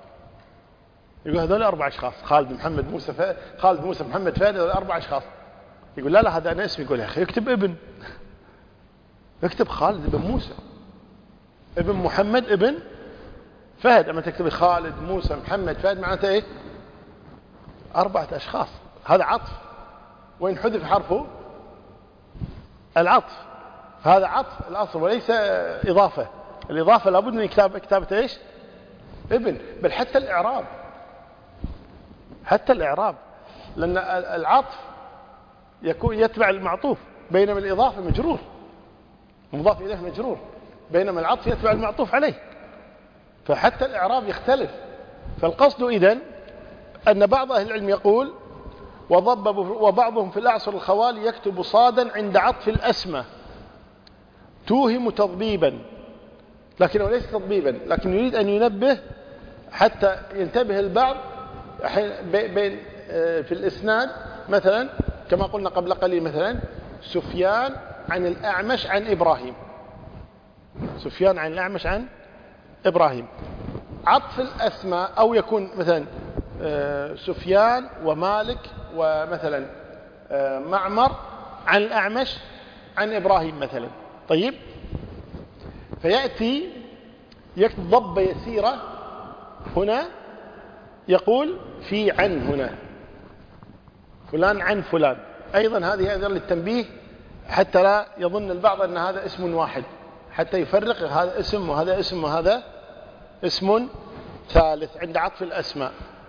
يقول هذول 4 أشخاص، خالد محمد موسى فهد، خالد موسى محمد فهد، هذول 4 أشخاص. يقول لا هذا أنا اسمي. يقول يا أخي يكتب ابن، يكتب خالد ابن موسى ابن محمد ابن فهد. أما تكتب خالد موسى محمد فهد معناته إيه؟ 4 أشخاص. هذا عطف، وإن حذف حرفه العطف، هذا عطف الأصل وليس إضافة. الإضافة لابد من كتابة إيش؟ ابن. بل حتى الإعراب، حتى الإعراب، لأن العطف يكون يتبع المعطوف، بينما الإضافة مجرور، مضاف إليه مجرور، بينما العطف يتبع المعطوف عليه، فحتى الإعراب يختلف. فالقصد إذن أن بعض أهل العلم يقول وبعضهم في الأعصر الخوالي يكتب صادا عند عطف الأسماء توهم تضبيبا، لكنه ليس تضبيبا، لكن يريد أن ينبه حتى ينتبه البعض بين في الإسناد، مثلا كما قلنا قبل قليل، مثلا سفيان عن الأعمش عن إبراهيم، سفيان عن الأعمش عن إبراهيم، عطف الأسماء، أو يكون مثلا سفيان ومالك ومثلا معمر عن الأعمش عن إبراهيم مثلا. طيب، فيأتي يكتب ضبة يسيرة هنا، يقول في عن هنا فلان عن فلان. أيضا هذه أيضا للتنبيه حتى لا يظن البعض أن هذا اسم واحد، حتى يفرق هذا اسم وهذا اسم وهذا اسم ثالث عند عطف الأسماء.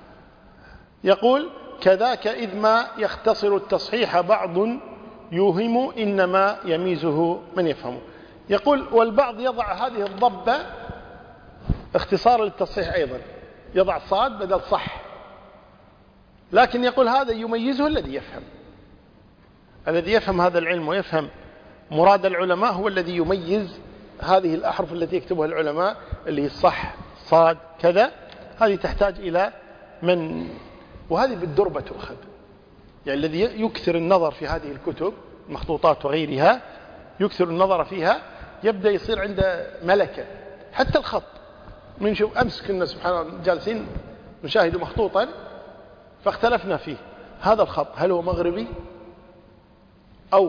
يقول كذاك إذ ما يختصر التصحيح بعض يوهم إنما يميزه من يفهمه. يقول والبعض يضع هذه الضبة اختصارا للتصحيح، أيضا يضع صاد بدل صح، لكن يقول هذا يميزه الذي يفهم هذا العلم ويفهم مراد العلماء، هو الذي يميز هذه الأحرف التي يكتبها العلماء، اللي هي صح صاد كذا. هذه تحتاج إلى من، وهذه بالدربة تؤخذ. يعني الذي يكثر النظر في هذه الكتب المخطوطات وغيرها، يكثر النظر فيها، يبدأ يصير عنده ملكة. حتى الخط، من شوف أمس كنا سبحان الله جالسين نشاهد مخطوطا فاختلفنا فيه، هذا الخط هل هو مغربي أو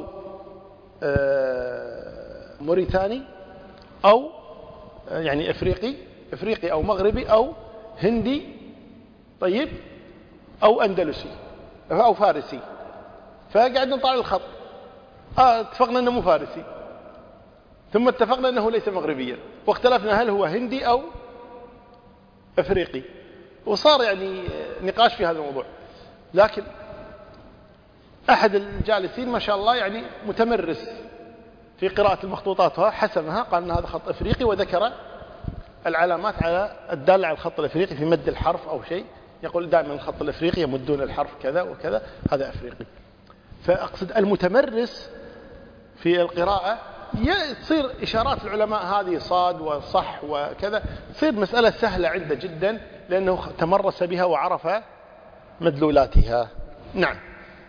موريتاني أو يعني إفريقي أو مغربي أو هندي، طيب، أو أندلسي أو فارسي. فقعدنا نطالع الخط، اتفقنا أنه مو فارسي، ثم اتفقنا أنه ليس مغربيا، واختلفنا هل هو هندي أو أفريقي، وصار يعني نقاش في هذا الموضوع. لكن أحد الجالسين ما شاء الله يعني متمرس في قراءة المخطوطات، حسمها قال أن هذا خط أفريقي، وذكر العلامات على الدالة على الخط الأفريقي في مد الحرف أو شيء. يقول دائما الخط الأفريقي يمدون الحرف كذا وكذا، هذا أفريقي. فأقصد المتمرس في القراءة تصير إشارات العلماء هذه صاد وصح وكذا، تصير مسألة سهلة عنده جدا، لأنه تمرس بها وعرف مدلولاتها. نعم.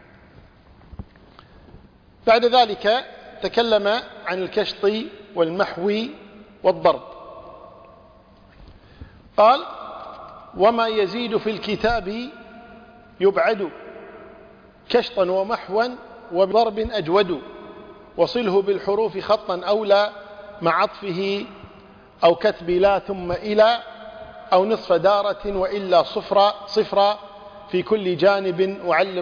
بعد ذلك تكلم عن الكشط والمحو والضرب. قال: وما يزيد في الكتاب يبعد كشطا ومحوا وبضرب أجود، وصله بالحروف خطا أولى مع عطفه أو كتب لا ثم إلى، أو نصف دارة وإلا صفرا في كل جانب،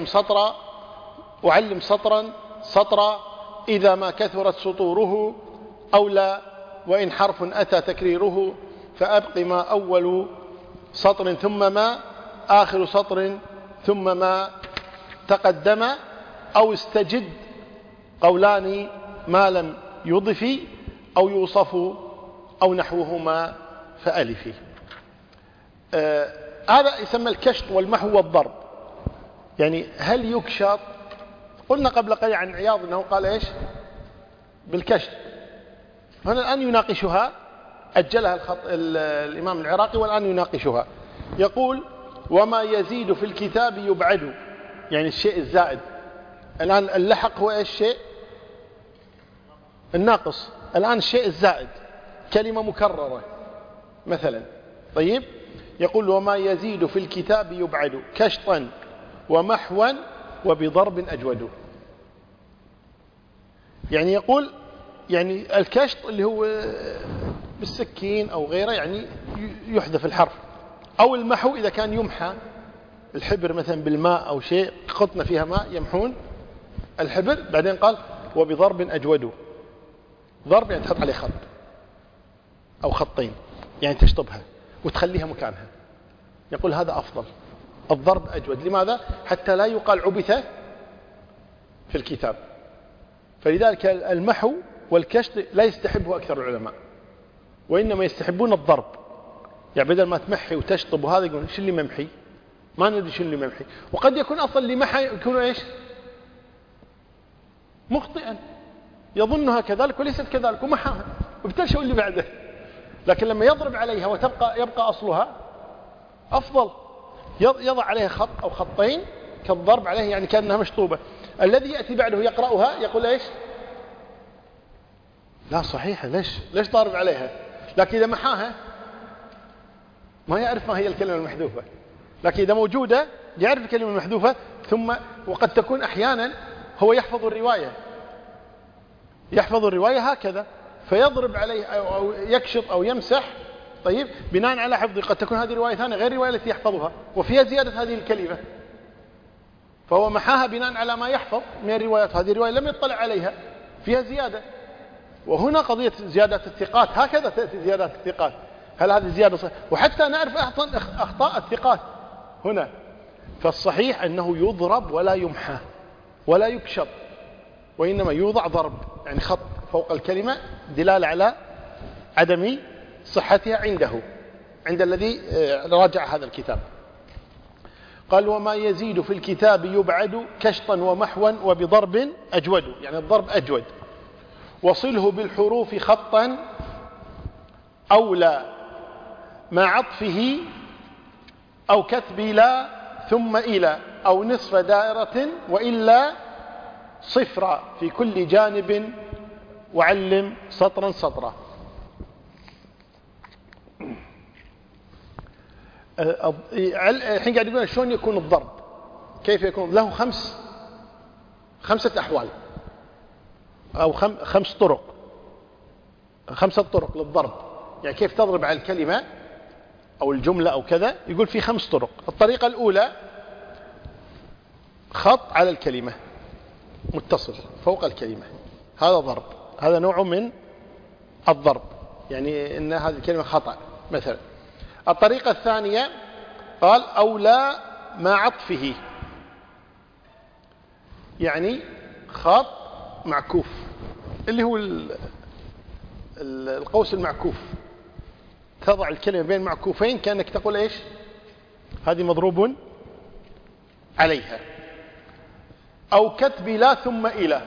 وعلم سطرا إذا ما كثرت سطوره أولى، وإن حرف أتى تكريره فأبق ما أول سطر ثم ما آخر سطر ثم ما تقدم، أو استجد قولان ما لم يضف، أو يوصف أو نحوهما فألف. هذا يسمى الكشط والمحو والضرب. يعني هل يكشط؟ قلنا قبل قليل عن عياض أنه قال إيش بالكشط. هنا الآن يناقشها، أجلها الإمام العراقي والآن يناقشها. يقول: وما يزيد في الكتاب يبعد، يعني الشيء الزائد. الآن اللحق هو إيش؟ الشيء الناقص. الآن الشيء الزائد، كلمة مكررة مثلا. طيب، يقول: وما يزيد في الكتاب يبعد كشطا ومحوا وبضرب أجود. يعني يقول يعني الكشط اللي هو بالسكين أو غيره، يعني يحذف الحرف، أو المحو إذا كان يمحى الحبر مثلا بالماء أو شيء، قطن فيها ماء يمحون الحبر. بعدين قال: وبضرب أجود. ضرب يعني تحط عليه خط أو خطين، يعني تشطبها وتخليها مكانها. يقول هذا أفضل، الضرب أجود. لماذا؟ حتى لا يقال عبث في الكتاب. فلذلك المحو والكشط لا يستحبه أكثر العلماء، وإنما يستحبون الضرب. يعني بدل ما تمحي وتشطب وهذا يقول شو اللي ممحي، ما ندري شو اللي ممحي. وقد يكون أصلا اللي محى يكون إيش؟ مخطئا، يظنها كذلك وليست كذلك ومحاها، وبالتالي شو اللي بعده. لكن لما يضرب عليها يبقى أصلها أفضل، يضع عليها خط أو خطين كالضرب عليه، يعني كأنها مشطوبة. الذي يأتي بعده يقرأها يقول إيش؟ لا صحيحة، ليش ضارب عليها؟ لكن إذا محاها ما يعرف ما هي الكلمة المحذوفة، لكن إذا موجودة يعرف الكلمة المحذوفة. ثم وقد تكون أحيانا هو يحفظ الرواية هكذا، فيضرب عليه أو يكشط أو يمسح. طيب، بناء على حفظه قد تكون هذه رواية ثانية غير الرواية التي يحفظها وفيها زيادة هذه الكلمة، فهو محاها بناء على ما يحفظ من الروايات. هذه الرواية لم يطلع عليها، فيها زيادة. وهنا قضية زيادات الثقات، هكذا تأتي زيادات الثقات. هل هذه زيادة صحيح؟ وحتى نعرف أخطاء الثقات هنا. فالصحيح أنه يضرب ولا يمحى ولا يكشط، وإنما يوضع ضرب، يعني خط فوق الكلمة دلالة على عدم صحتها عند الذي راجع هذا الكتاب. قال وما يزيد في الكتاب يبعد كشطا ومحوا وبضرب أجود، يعني الضرب أجود. وصله بالحروف خطا أولى مع عطفه أو كتب لا ثم إلى أو نصف دائرة وإلا صفرا في كل جانب وعلم سطرا سطرا. الحين قاعد يقول شلون يكون الضرب، كيف يكون له خمسة أحوال أو خمسة طرق للضرب. يعني كيف تضرب على الكلمة أو الجملة أو كذا، يقول في 5 طرق. الطريقة الأولى خط على الكلمة متصل فوق الكلمة، هذا ضرب، هذا نوع من الضرب، يعني إن هذه الكلمة خطأ مثلا. الطريقة الثانية قال أولى مع عطفه، يعني خط معكوف اللي هو القوس المعكوف، تضع الكلمة بين معكوفين كأنك تقول إيش هذه مضروب عليها. أو كتب لا ثم إلى،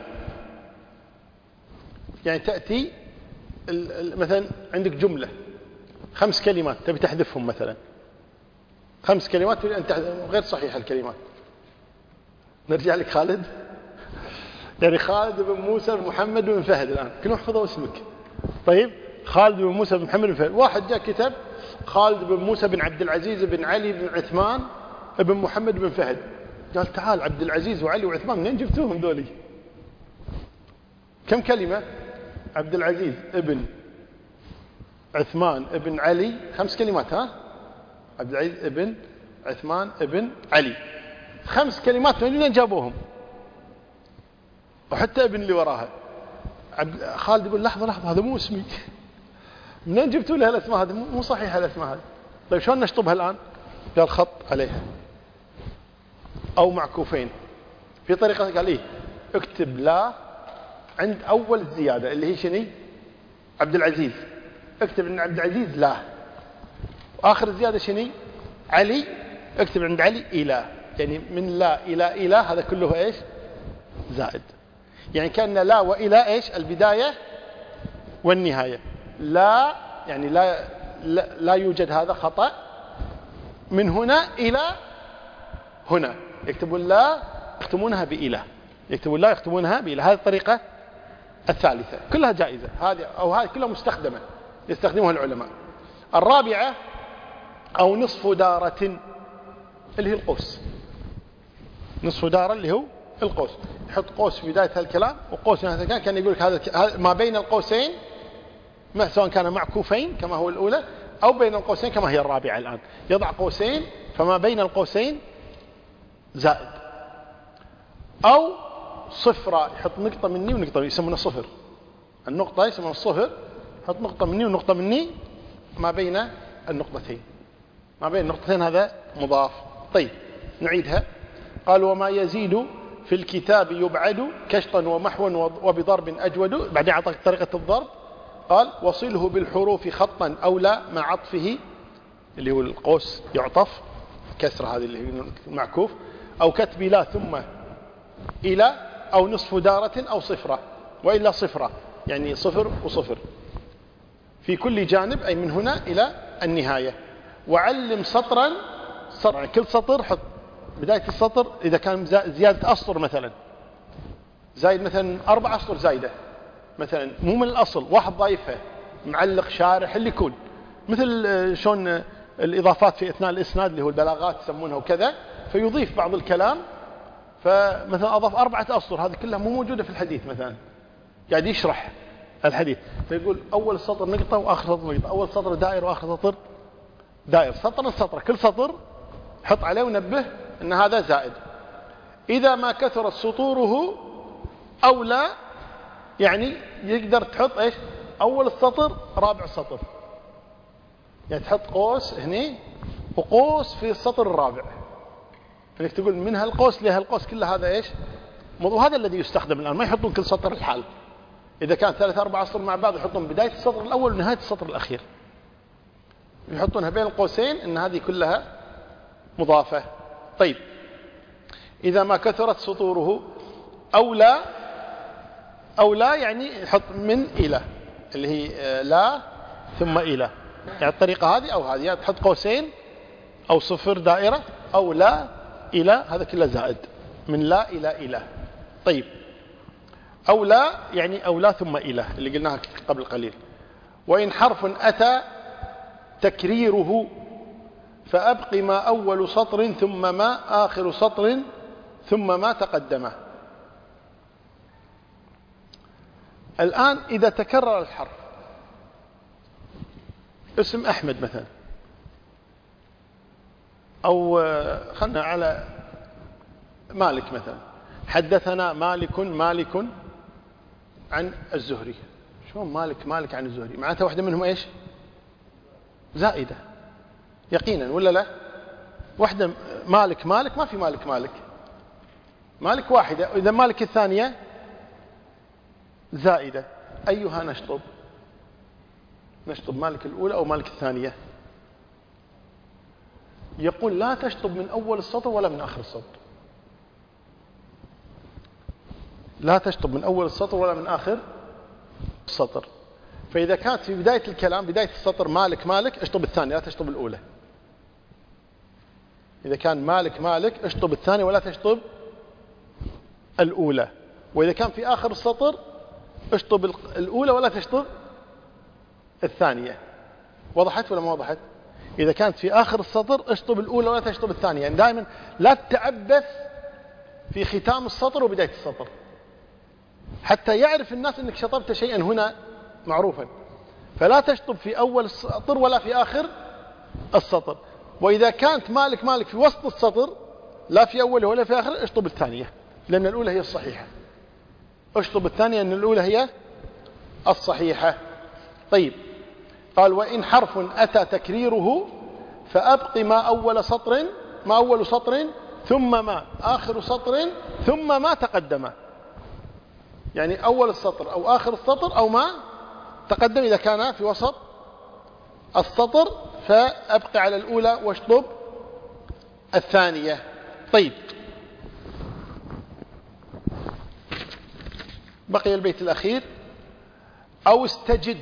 يعني تأتي مثلا عندك جملة 5 كلمات تبي تحذفهم، مثلا 5 كلمات غير صحيحة الكلمات. نرجع لك خالد، يعني خالد بن موسى بن محمد بن فهد، الآن كلهم حفظوا اسمك. طيب خالد بن موسى بن محمد بن فهد، واحد جاء كتب خالد بن موسى بن عبد العزيز بن علي بن عثمان بن محمد بن فهد، قال تعال عبد العزيز وعلي وعثمان منين جبتوهم ذولي؟ كم كلمة؟ عبد العزيز ابن عثمان ابن علي 5 كلمات، ها؟ عبد العزيز ابن عثمان ابن علي 5 كلمات، منين جابوهم؟ وحتى ابن اللي وراها. خالد يقول لحظة هذا مو اسمي، منين جبتوا لها الاسماء هذه؟ مو صحيحة الاسماء هذه. طيب شلون نشطبها الآن؟ قال خط عليها أو معكوفين. في طريقة قال إيه اكتب لا عند أول الزيادة اللي هي شنو؟ عبد العزيز، اكتب عند عبد العزيز لا، وآخر الزيادة شنو؟ علي، اكتب عند علي إلى، يعني من لا إلى هذا كله إيش؟ زائد. يعني كأن لا وإلى إيش؟ البداية والنهاية. لا يعني لا يوجد هذا خطأ، من هنا إلى هنا يكتبون لا يختمونها بإله، يكتبون لا يختمونها بإله. هذه الطريقة الثالثة كلها جائزة، هذه كلها مستخدمة يستخدمها العلماء. الرابعة أو نصف دارة اللي هي القوس، نصف دارة اللي هو القوس، يحط قوس في بداية الكلام وقوس في نهاية الكلام، كان يقول لك هذا ما بين القوسين، سواء كان معكوفين كما هو الأولى أو بين القوسين كما هي الرابعة الآن، يضع قوسين فما بين القوسين زائد. أو صفرة، يحط نقطة مني ونقطة مني، يسمونه صفر، النقطة يسمونه الصفر، يحط نقطة مني ونقطة مني ما بين النقطتين، ما بين النقطتين هذا مضاف. طيب نعيدها. قال وما يزيد في الكتاب يبعد كشطا ومحوا وبضرب أجود. بعدين أعطاك طريقة الضرب، قال وصله بالحروف خطا أولى مع عطفه اللي هو القوس يعطف كسر هذه اللي هي المعكوف، أو كتب لا ثم إلى أو نصف دارة أو صفرة وإلا صفرة، يعني صفر وصفر في كل جانب، أي من هنا إلى النهاية. وعلم سطرا سطرا، كل سطر حط بداية السطر إذا كان زيادة أسطر مثلا زايد، مثلا 4 أسطر زايدة مثلا، مو من الأصل، واحد ضايفها معلق شارح اللي يكون مثل شون الإضافات في أثناء الإسناد اللي هو البلاغات يسمونها وكذا، فيضيف بعض الكلام، فمثلا أضاف 4 أسطر، هذه كلها مو موجودة في الحديث، مثلا قاعد يشرح الحديث فيقول أول سطر نقطة وآخر سطر نقطة، أول سطر دائر وآخر سطر دائر، سطر كل سطر حط عليه ونبه أن هذا زائد. إذا ما كثرت سطوره أولى، يعني يقدر تحط إيش؟ أول السطر رابع السطر، يعني تحط قوس هني وقوس في السطر الرابع، فإنك تقول من هالقوس لهالقوس كله هذا إيش؟ وهذا الذي يستخدم الآن، ما يحطون كل سطر الحال، إذا كان 3-4 أسطر مع بعض يحطون بداية السطر الأول ونهاية السطر الأخير، يحطونها بين القوسين إن هذه كلها مضافة. طيب إذا ما كثرت سطوره أو لا يعني يحط من إلى اللي هي لا ثم إلى، يعني الطريقة هذه أو هذه، يعني تحط قوسين أو صفر دائرة أو لا إلى، هذا كله زائد من لا إلى. طيب أو لا يعني أو لا ثم إلى اللي قلناها قبل قليل. وإن حرف أتى تكريره فأبق ما أول سطر ثم ما آخر سطر ثم ما تقدمه. الآن إذا تكرر الحرف، اسم أحمد مثلا، أو خلنا على مالك مثلا، حدثنا مالك عن الزهري. شلون مالك عن الزهري؟ معناتها واحدة منهم إيش؟ زائدة يقينا ولا لا؟ واحدة مالك ما في مالك واحدة، إذا مالك الثانية زائدة، أيها نشطب مالك الأولى أو مالك الثانية؟ يقول لا تشطب من أول السطر ولا من آخر السطر، لا تشطب من أول السطر ولا من آخر السطر. فإذا كانت في بداية الكلام بداية السطر مالك اشطب الثانية لا تشطب الأولى. إذا كان مالك اشطب الثانية ولا تشطب الأولى. وإذا كان في آخر السطر اشطب الأولى ولا تشطب الثانية. وضحت ولا ما وضحت؟ إذا كانت في آخر السطر اشطب الأولى ولا تشطب الثانية. يعني دائما لا تتعبث في ختام السطر وبداية السطر حتى يعرف الناس أنك شطبت شيئا هنا معروفا. فلا تشطب في أول السطر ولا في آخر السطر. وإذا كانت مالك في وسط السطر لا في أوله ولا في آخره اشطب الثانية، لأن الأولى هي الصحيحة. اشطب الثانية أن الأولى هي الصحيحة. طيب قال وإن حرف أتى تكريره فأبق ما أول سطر ثم ما آخر سطر ثم ما تقدم. يعني أول السطر أو آخر السطر أو ما تقدم إذا كان في وسط السطر، فأبق على الأولى واشطب الثانية. طيب بقي البيت الأخير. أو استجد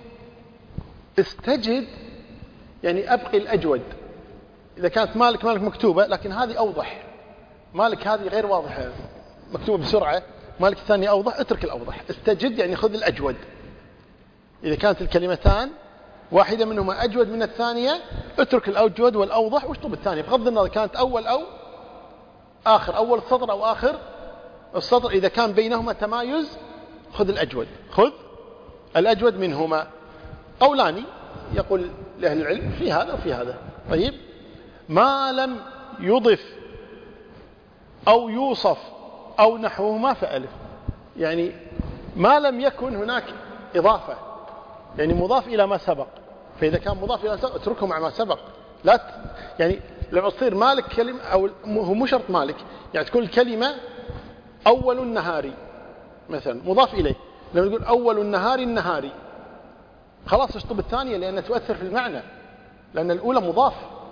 يعني أبقي الأجود. إذا كانت مالك مكتوبة لكن هذه أوضح، مالك هذه غير واضحة مكتوبة بسرعة، مالك الثانية أوضح، اترك الأوضح. استجد يعني خذ الأجود. إذا كانت الكلمتان واحدة منهما أجود من الثانية اترك الأجود والأوضح واشطب الثانية، بغض النظر كانت أول أو آخر، أول السطر أو آخر السطر. إذا كان بينهما تمايز خذ الأجود منهما. قولان يقول لأهل العلم في هذا وفي هذا. طيب ما لم يضف أو يوصف أو نحوهما فألف. يعني ما لم يكن هناك إضافة، يعني مضاف إلى ما سبق، فإذا كان مضاف إلى ما سبق اتركه مع ما سبق. لا يعني لما تصير مالك كلمة أو هو مو شرط مالك، يعني تكون الكلمة أول النهار مثلا مضاف إليه، لما يقول أول النهار خلاص اشطب الثانية لأنها تؤثر في المعنى، لأن الأولى مضاف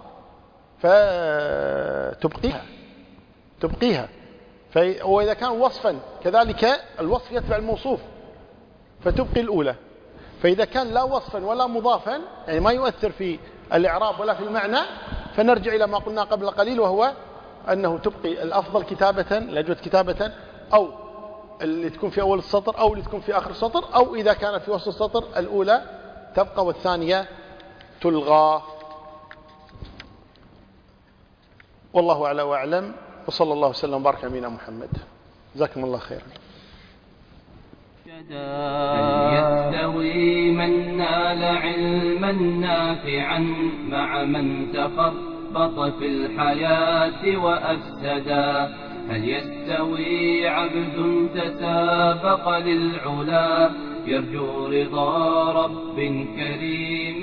فتبقيها. وإذا كان وصفا كذلك الوصف يتبع الموصوف فتبقي الأولى. فإذا كان لا وصفا ولا مضافا يعني ما يؤثر في الإعراب ولا في المعنى فنرجع إلى ما قلنا قبل قليل، وهو أنه تبقي الأفضل كتابة الأجود كتابة، أو اللي تكون في أول السطر أو اللي تكون في آخر السطر، أو إذا كان في وسط السطر الأولى تبقى والثانية تلغى. والله أعلى وأعلم، وصلى الله وسلم وبارك على نبينا محمد. جزاكم الله خيرا. هل يستوي من نال علما نافعا مع من تخبط في الحياة وأفسدا؟ هل يستوي عبد تسابق للعلا يرجو رضا رب كريم